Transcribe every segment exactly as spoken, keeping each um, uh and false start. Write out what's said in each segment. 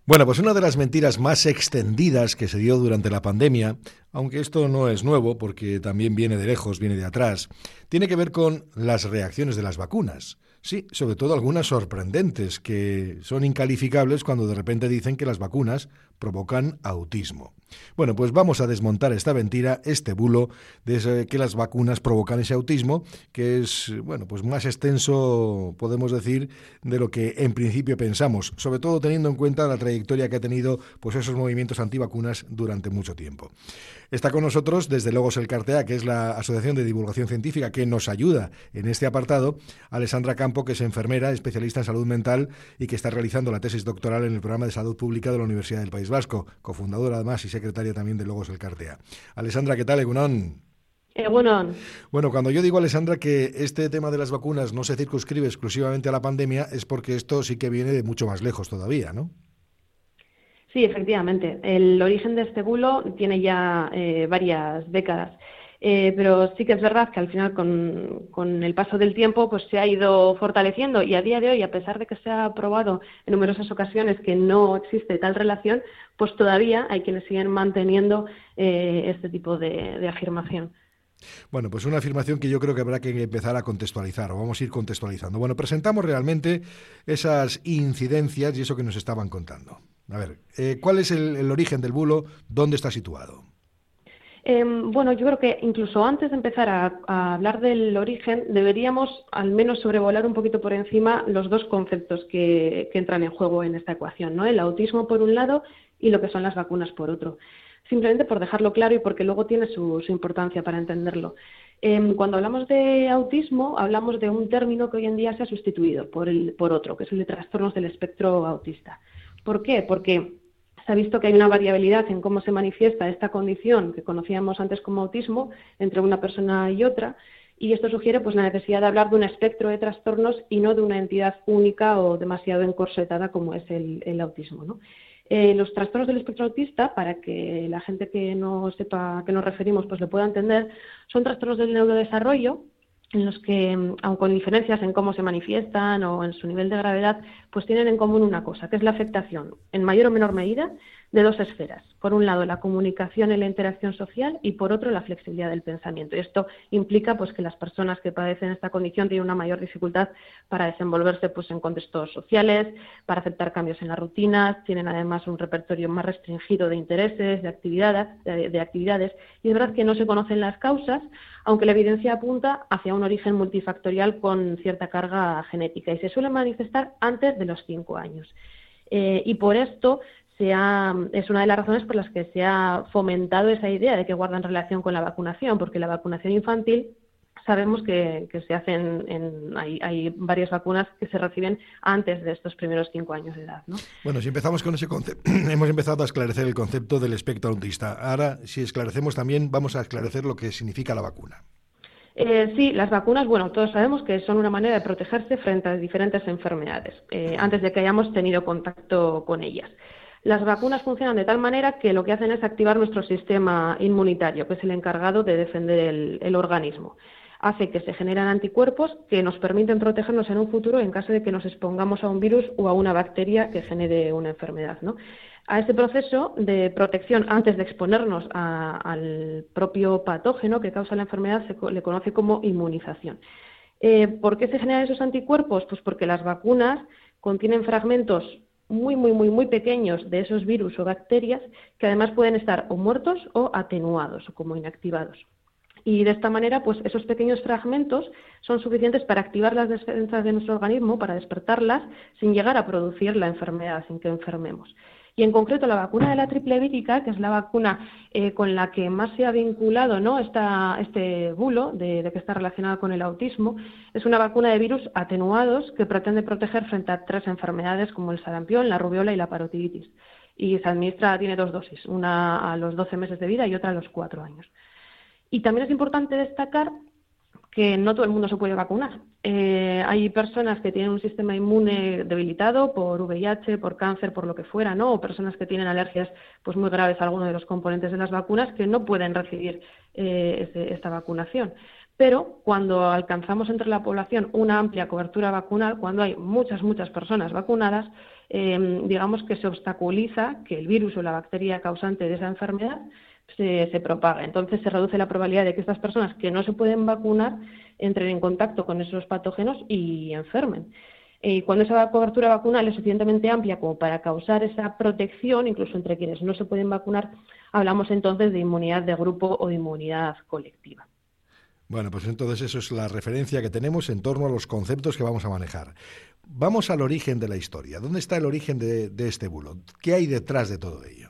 Bueno, pues una de las mentiras más extendidas que se dio durante la pandemia, aunque esto no es nuevo porque también viene de lejos, viene de atrás, tiene que ver con las reacciones de las vacunas. Sí, sobre todo algunas sorprendentes, que son incalificables cuando de repente dicen que las vacunas provocan autismo. Bueno, pues vamos a desmontar esta mentira, este bulo de que las vacunas provocan ese autismo, que es, bueno, pues más extenso, podemos decir, de lo que en principio pensamos, sobre todo teniendo en cuenta la trayectoria que ha tenido pues esos movimientos antivacunas durante mucho tiempo. Está con nosotros desde Logos El Cartea, que es la Asociación de Divulgación Científica que nos ayuda en este apartado, Alessandra Campo, que es enfermera, especialista en salud mental y que está realizando la tesis doctoral en el programa de salud pública de la Universidad del País Vasco, cofundadora además y secretaria también de Logos El Cartea. Alessandra, ¿qué tal? Egunon. Egunon. Bueno, cuando yo digo, Alessandra, que este tema de las vacunas no se circunscribe exclusivamente a la pandemia, es porque esto sí que viene de mucho más lejos todavía, ¿no? Sí, efectivamente. El origen de este bulo tiene ya eh, varias décadas. Eh, pero sí que es verdad que al final, con, con el paso del tiempo, pues se ha ido fortaleciendo y a día de hoy, a pesar de que se ha probado en numerosas ocasiones que no existe tal relación, pues todavía hay quienes siguen manteniendo eh, este tipo de, de afirmación. Bueno, pues una afirmación que yo creo que habrá que empezar a contextualizar, o vamos a ir contextualizando. Bueno, presentamos realmente esas incidencias y eso que nos estaban contando. A ver, eh, ¿cuál es el, el origen del bulo? ¿Dónde está situado? Eh, bueno, yo creo que incluso antes de empezar a, a hablar del origen, deberíamos al menos sobrevolar un poquito por encima los dos conceptos que, que entran en juego en esta ecuación, ¿no? El autismo por un lado y lo que son las vacunas por otro. Simplemente por dejarlo claro y porque luego tiene su, su importancia para entenderlo. Eh, cuando hablamos de autismo, hablamos de un término que hoy en día se ha sustituido por, el, por otro, que es el de trastornos del espectro autista. ¿Por qué? Porque se ha visto que hay una variabilidad en cómo se manifiesta esta condición que conocíamos antes como autismo entre una persona y otra, y esto sugiere pues la necesidad de hablar de un espectro de trastornos y no de una entidad única o demasiado encorsetada como es el, el autismo, ¿no? Eh, los trastornos del espectro autista, para que la gente que no sepa a qué nos referimos pues lo pueda entender, son trastornos del neurodesarrollo en los que, aun con diferencias en cómo se manifiestan o en su nivel de gravedad, pues tienen en común una cosa, que es la afectación, en mayor o menor medida, de dos esferas. Por un lado, la comunicación y la interacción social y, por otro, la flexibilidad del pensamiento. Y esto implica pues, que las personas que padecen esta condición tienen una mayor dificultad para desenvolverse pues, en contextos sociales, para aceptar cambios en las rutinas, tienen además un repertorio más restringido de intereses, de actividades, de, de actividades. Y es verdad que no se conocen las causas, aunque la evidencia apunta hacia un origen multifactorial con cierta carga genética y se suele manifestar antes de los cinco años. Eh, y por esto se ha, es una de las razones por las que se ha fomentado esa idea de que guardan relación con la vacunación, porque la vacunación infantil sabemos que, que se hacen, en, hay, hay varias vacunas que se reciben antes de estos primeros cinco años de edad, ¿no? Bueno, si empezamos con ese concepto, hemos empezado a esclarecer el concepto del espectro autista. Ahora, si esclarecemos también, vamos a esclarecer lo que significa la vacuna. Eh, sí, las vacunas, bueno, todos sabemos que son una manera de protegerse frente a diferentes enfermedades, eh, antes de que hayamos tenido contacto con ellas. Las vacunas funcionan de tal manera que lo que hacen es activar nuestro sistema inmunitario, que es el encargado de defender el, el organismo. Hace que se generen anticuerpos que nos permiten protegernos en un futuro en caso de que nos expongamos a un virus o a una bacteria que genere una enfermedad, ¿no? A este proceso de protección antes de exponernos a, al propio patógeno que causa la enfermedad se le conoce como inmunización. Eh, ¿Por qué se generan esos anticuerpos? Pues porque las vacunas contienen fragmentos muy, muy, muy, muy pequeños de esos virus o bacterias que además pueden estar o muertos o atenuados o como inactivados. Y de esta manera, pues esos pequeños fragmentos son suficientes para activar las defensas de nuestro organismo, para despertarlas, sin llegar a producir la enfermedad, sin que enfermemos. Y en concreto la vacuna de la triple vírica, que es la vacuna eh, con la que más se ha vinculado, ¿no?, esta, este bulo de, de que está relacionado con el autismo, es una vacuna de virus atenuados que pretende proteger frente a tres enfermedades como el sarampión, la rubiola y la parotiditis. Y se administra, tiene dos dosis, una a los doce meses de vida y otra a los cuatro años. Y también es importante destacar que no todo el mundo se puede vacunar. Eh, hay personas que tienen un sistema inmune debilitado por V I H, por cáncer, por lo que fuera, ¿no? O personas que tienen alergias pues muy graves a alguno de los componentes de las vacunas que no pueden recibir eh, ese, esta vacunación. Pero cuando alcanzamos entre la población una amplia cobertura vacunal, cuando hay muchas, muchas personas vacunadas, eh, digamos que se obstaculiza que el virus o la bacteria causante de esa enfermedad se, se propague. Entonces se reduce la probabilidad de que estas personas que no se pueden vacunar entren en contacto con esos patógenos y enfermen. Y cuando esa cobertura vacunal es suficientemente amplia como para causar esa protección, incluso entre quienes no se pueden vacunar, hablamos entonces de inmunidad de grupo o de inmunidad colectiva. Bueno, pues entonces eso es la referencia que tenemos en torno a los conceptos que vamos a manejar. Vamos al origen de la historia. ¿Dónde está el origen de, de este bulo? ¿Qué hay detrás de todo ello?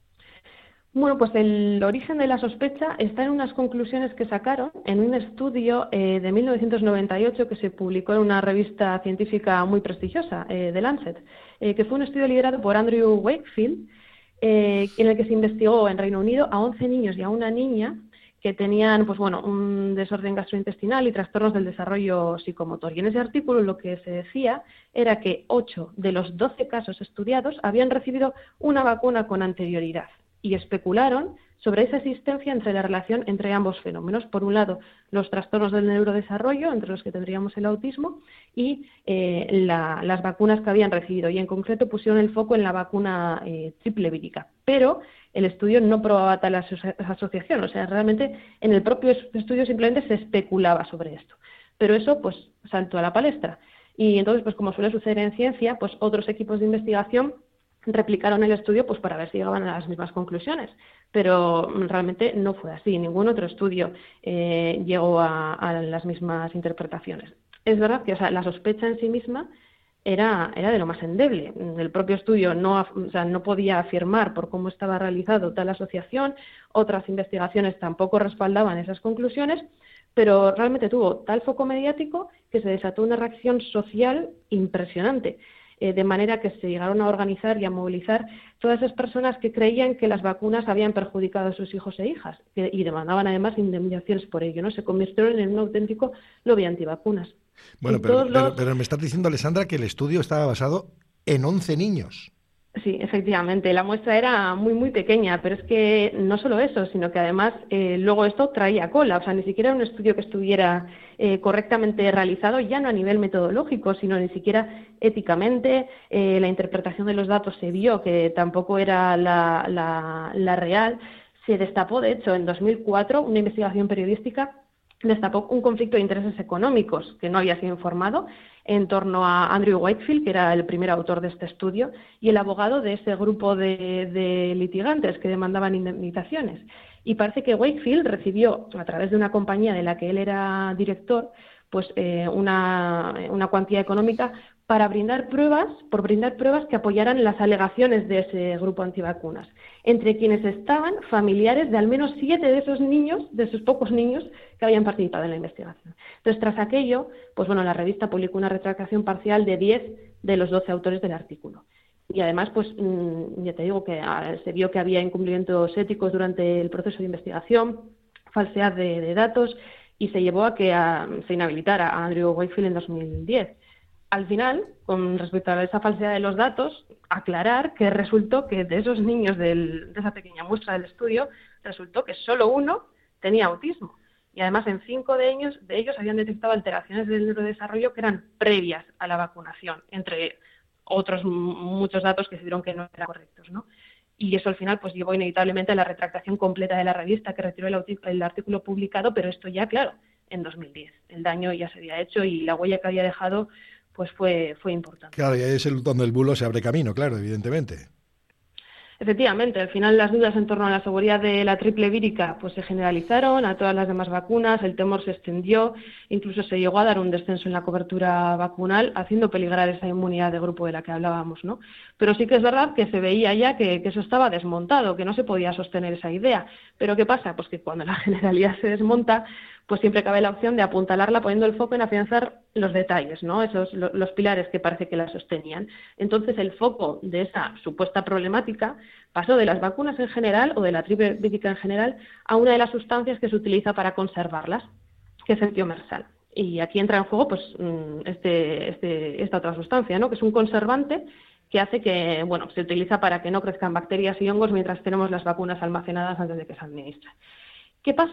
Bueno, pues el origen de la sospecha está en unas conclusiones que sacaron en un estudio eh, de mil novecientos noventa y ocho que se publicó en una revista científica muy prestigiosa, eh, The Lancet, eh, que fue un estudio liderado por Andrew Wakefield, eh, en el que se investigó en Reino Unido a once niños y a una niña que tenían, pues bueno, un desorden gastrointestinal y trastornos del desarrollo psicomotor. Y en ese artículo lo que se decía era que ocho de los doce casos estudiados habían recibido una vacuna con anterioridad y especularon sobre esa existencia entre la relación entre ambos fenómenos. Por un lado, los trastornos del neurodesarrollo, entre los que tendríamos el autismo, y eh, la, las vacunas que habían recibido. Y en concreto pusieron el foco en la vacuna eh, triple vírica. Pero el estudio no probaba tal aso- asociación. O sea, realmente en el propio estudio simplemente se especulaba sobre esto. Pero eso pues saltó a la palestra. Y entonces, pues como suele suceder en ciencia, pues otros equipos de investigación replicaron el estudio pues para ver si llegaban a las mismas conclusiones, pero realmente no fue así. Ningún otro estudio eh, llegó a, a las mismas interpretaciones. Es verdad que o sea, la sospecha en sí misma era, era de lo más endeble. El propio estudio no, o sea, no podía afirmar por cómo estaba realizado tal asociación, otras investigaciones tampoco respaldaban esas conclusiones, pero realmente tuvo tal foco mediático que se desató una reacción social impresionante. Eh, de manera que se llegaron a organizar y a movilizar todas esas personas que creían que las vacunas habían perjudicado a sus hijos e hijas que, y demandaban además indemnizaciones por ello, ¿no? Se convirtieron en un auténtico lobby antivacunas. Bueno, pero, pero, los... pero me estás diciendo, Alessandra, que el estudio estaba basado en once niños. Sí, efectivamente, la muestra era muy, muy pequeña, pero es que no solo eso, sino que además eh, luego esto traía cola, o sea, ni siquiera era un estudio que estuviera eh, correctamente realizado, ya no a nivel metodológico, sino ni siquiera éticamente. Eh, la interpretación de los datos se vio que tampoco era la, la, la real. Se destapó, de hecho, en dos mil cuatro una investigación periodística destapó un conflicto de intereses económicos que no había sido informado en torno a Andrew Wakefield, que era el primer autor de este estudio, y el abogado de ese grupo de, de litigantes que demandaban indemnizaciones. Y parece que Wakefield recibió, a través de una compañía de la que él era director, pues eh, una, una cuantía económica para brindar pruebas, por brindar pruebas que apoyaran las alegaciones de ese grupo antivacunas, entre quienes estaban familiares de al menos siete de esos niños, de esos pocos niños que habían participado en la investigación. Entonces, tras aquello, pues bueno, la revista publicó una retractación parcial de diez de los doce autores del artículo. Y además, pues ya te digo que se vio que había incumplimientos éticos durante el proceso de investigación, falsedad de, de datos, y se llevó a que a, se inhabilitara a Andrew Wakefield en dos mil diez. Al final, con respecto a esa falsedad de los datos, aclarar que resultó que de esos niños del, de esa pequeña muestra del estudio, resultó que solo uno tenía autismo. Y además en cinco de ellos, de ellos habían detectado alteraciones del neurodesarrollo que eran previas a la vacunación, entre otros muchos datos que se vieron que no eran correctos, ¿no? Y eso al final pues llevó inevitablemente a la retractación completa de la revista, que retiró el, el artículo publicado, pero esto ya, claro, en dos mil diez. El daño ya se había hecho y la huella que había dejado pues fue, fue importante. Claro, y ahí es el donde el bulo se abre camino, claro, evidentemente. Efectivamente, al final las dudas en torno a la seguridad de la triple vírica pues se generalizaron a todas las demás vacunas, el temor se extendió, incluso se llegó a dar un descenso en la cobertura vacunal, haciendo peligrar esa inmunidad de grupo de la que hablábamos, ¿no? Pero sí que es verdad que se veía ya que, que eso estaba desmontado, que no se podía sostener esa idea. ¿Pero qué pasa? Pues que cuando la generalidad se desmonta, pues siempre cabe la opción de apuntalarla poniendo el foco en afianzar los detalles, ¿no? Esos lo, los pilares que parece que la sostenían. Entonces el foco de esa supuesta problemática pasó de las vacunas en general o de la triple vírica en general a una de las sustancias que se utiliza para conservarlas, que es el tiomersal. Y aquí entra en juego pues este, este, esta otra sustancia, ¿no? Que es un conservante que hace que, bueno, se utiliza para que no crezcan bacterias y hongos mientras tenemos las vacunas almacenadas antes de que se administren. ¿Qué pasa?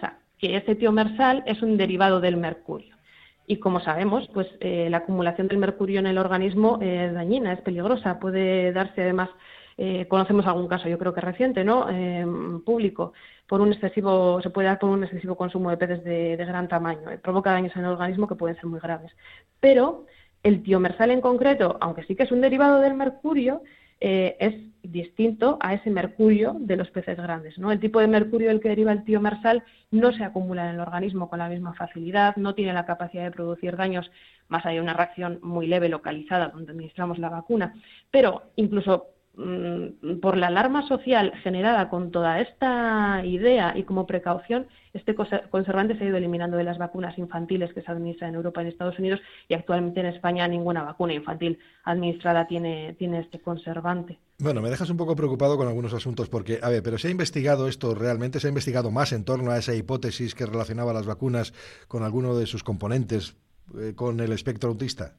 que ese tiomersal es un derivado del mercurio. Y como sabemos, pues eh, la acumulación del mercurio en el organismo es dañina, es peligrosa, puede darse además, eh, conocemos algún caso, yo creo que reciente, ¿no? Eh, público, por un excesivo, se puede dar por un excesivo consumo de peces de, de gran tamaño, eh, provoca daños en el organismo que pueden ser muy graves. Pero el tiomersal en concreto, aunque sí que es un derivado del mercurio, eh, es distinto a ese mercurio de los peces grandes, ¿no? El tipo de mercurio del que deriva el tiomersal no se acumula en el organismo con la misma facilidad, no tiene la capacidad de producir daños más allá de una reacción muy leve localizada donde administramos la vacuna, pero incluso mmm, por la alarma social generada con toda esta idea y como precaución, este conservante se ha ido eliminando de las vacunas infantiles que se administran en Europa y en Estados Unidos, y actualmente en España ninguna vacuna infantil administrada tiene, tiene este conservante. Bueno, me dejas un poco preocupado con algunos asuntos porque, a ver, pero ¿se ha investigado esto realmente? ¿Se ha investigado más en torno a esa hipótesis que relacionaba las vacunas con alguno de sus componentes, eh, con el espectro autista?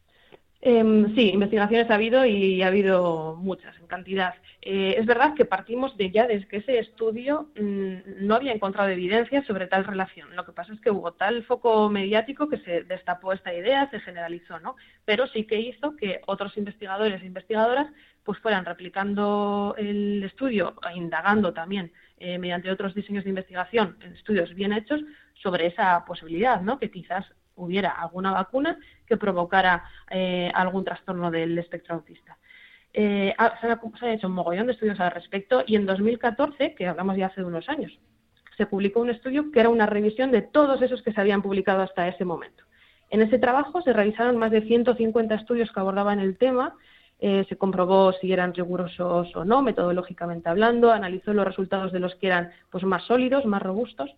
Eh, sí, investigaciones ha habido y ha habido muchas, en cantidad. Eh, es verdad que partimos de ya desde que ese estudio mmm, no había encontrado evidencia sobre tal relación. Lo que pasa es que hubo tal foco mediático que se destapó esta idea, se generalizó, ¿no? Pero sí que hizo que otros investigadores e investigadoras pues fueran replicando el estudio e indagando también eh, mediante otros diseños de investigación en estudios bien hechos sobre esa posibilidad, ¿no? Que quizás hubiera alguna vacuna que provocara eh, algún trastorno del espectro autista. Eh, se, han, se han hecho un mogollón de estudios al respecto y en dos mil catorce, que hablamos ya hace unos años, se publicó un estudio que era una revisión de todos esos que se habían publicado hasta ese momento. En ese trabajo se revisaron más de ciento cincuenta estudios que abordaban el tema, eh, se comprobó si eran rigurosos o no, metodológicamente hablando, analizó los resultados de los que eran pues, más sólidos, más robustos,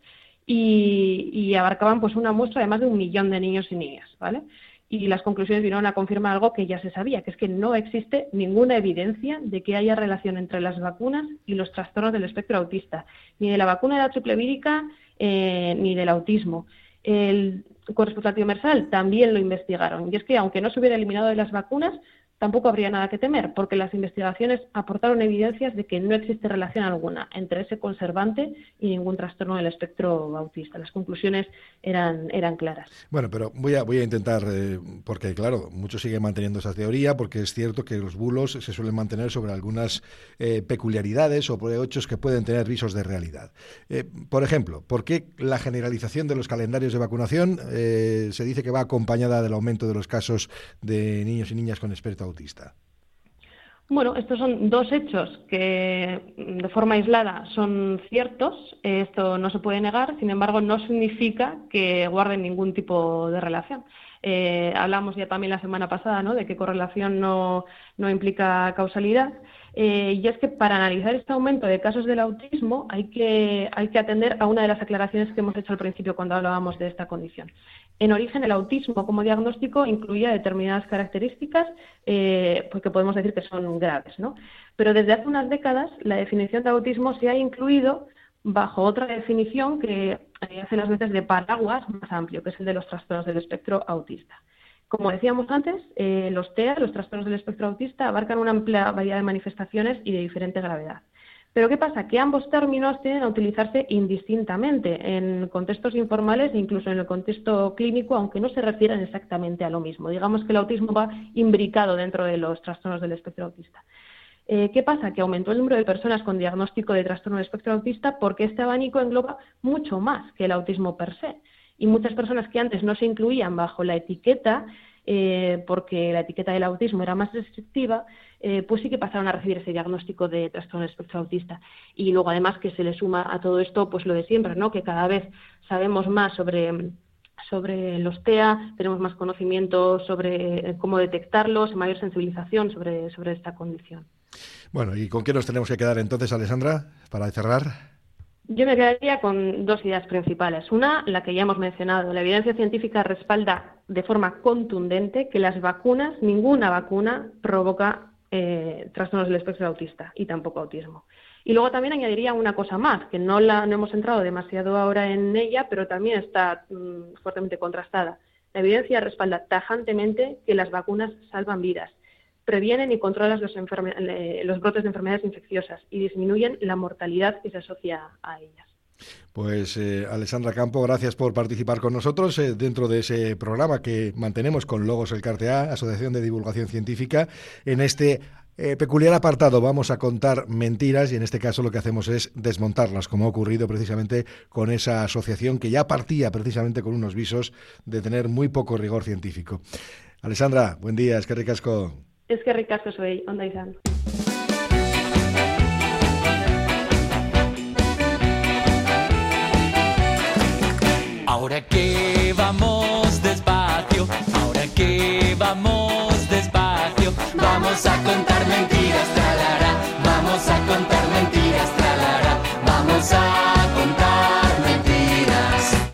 Y, y abarcaban pues una muestra de más de un millón de niños y niñas, ¿vale? Y las conclusiones vinieron a confirmar algo que ya se sabía, que es que no existe ninguna evidencia de que haya relación entre las vacunas y los trastornos del espectro autista, ni de la vacuna de la triple vírica eh, ni del autismo. El, con respecto al tiomersal también lo investigaron, y es que aunque no se hubiera eliminado de las vacunas, tampoco habría nada que temer, porque las investigaciones aportaron evidencias de que no existe relación alguna entre ese conservante y ningún trastorno del espectro autista. Las conclusiones eran, eran claras. Bueno, pero voy a, voy a intentar, eh, porque claro, muchos siguen manteniendo esa teoría, porque es cierto que los bulos se suelen mantener sobre algunas eh, peculiaridades o hechos que pueden tener visos de realidad. Eh, por ejemplo, ¿por qué la generalización de los calendarios de vacunación eh, se dice que va acompañada del aumento de los casos de niños y niñas con espectro autista? Bueno, estos son dos hechos que de forma aislada son ciertos, esto no se puede negar, sin embargo no significa que guarden ningún tipo de relación. Eh, hablamos ya también la semana pasada, ¿no?, de que correlación no, no implica causalidad, eh, y es que para analizar este aumento de casos del autismo hay que, hay que atender a una de las aclaraciones que hemos hecho al principio cuando hablábamos de esta condición. En origen, el autismo como diagnóstico incluía determinadas características eh, porque podemos decir que son graves, ¿no? Pero desde hace unas décadas la definición de autismo se ha incluido bajo otra definición que hace las veces de paraguas más amplio, que es el de los trastornos del espectro autista. Como decíamos antes, eh, los T E A, los trastornos del espectro autista, abarcan una amplia variedad de manifestaciones y de diferente gravedad. Pero ¿qué pasa? Que ambos términos tienden a utilizarse indistintamente en contextos informales e incluso en el contexto clínico, aunque no se refieran exactamente a lo mismo. Digamos que el autismo va imbricado dentro de los trastornos del espectro autista. Eh, ¿Qué pasa? Que aumentó el número de personas con diagnóstico de trastorno del espectro autista porque este abanico engloba mucho más que el autismo per se. Y muchas personas que antes no se incluían bajo la etiqueta, eh, porque la etiqueta del autismo era más restrictiva, eh, pues sí que pasaron a recibir ese diagnóstico de trastorno del espectro autista. Y luego además que se le suma a todo esto pues lo de siempre, ¿no?, que cada vez sabemos más sobre, sobre los T E A, tenemos más conocimiento sobre cómo detectarlos, mayor sensibilización sobre, sobre esta condición. Bueno, ¿y con qué nos tenemos que quedar entonces, Alessandra, para cerrar? Yo me quedaría con dos ideas principales. Una, la que ya hemos mencionado. La evidencia científica respalda de forma contundente que las vacunas, ninguna vacuna, provoca eh, trastornos del espectro autista y tampoco autismo. Y luego también añadiría una cosa más, que no, la, no hemos entrado demasiado ahora en ella, pero también está mmm, fuertemente contrastada. La evidencia respalda tajantemente que las vacunas salvan vidas, previenen y controlan los, los brotes de enfermedades infecciosas y disminuyen la mortalidad que se asocia a ellas. Pues eh, Alessandra Campo, gracias por participar con nosotros eh, dentro de ese programa que mantenemos con Logos El Cartea, Asociación de Divulgación Científica. En este eh, peculiar apartado vamos a contar mentiras y en este caso lo que hacemos es desmontarlas, como ha ocurrido precisamente con esa asociación que ya partía precisamente con unos visos de tener muy poco rigor científico. Alessandra, buen día, eskerrik asko. Eskerrik asko zuei, ondo izan. Ahora que vamos despacio, ahora que vamos despacio, vamos a contar mentiras, tralará, vamos a contar mentiras, tralará, vamos a contar